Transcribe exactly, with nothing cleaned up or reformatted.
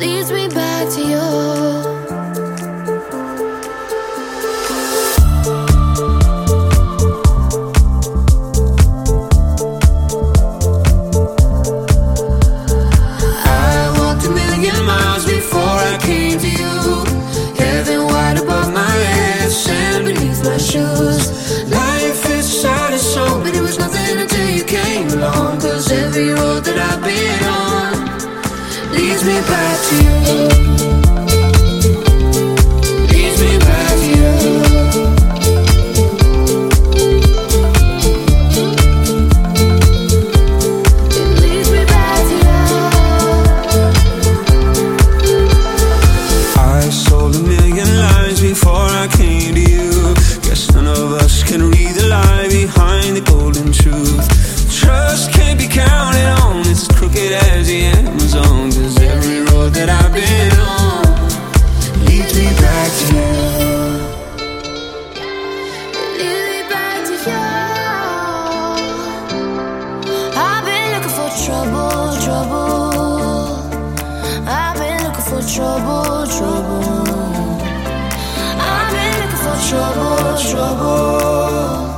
leads me back to you. Life is sad and so, but it was nothing until you came along. Cause every road that I've been on leads me back to you. Leads me back to you. It leads me back to you. I sold a million lies before I came to you. Guess none of us can read the lie behind the golden truth. Trust can't be counted on, it's as crooked as the Amazon. Cause every road that I've been on leads me back to you. Leads me back to you. I've been looking for trouble, trouble. I've been looking for trouble, trouble. I've been looking for trouble, trouble.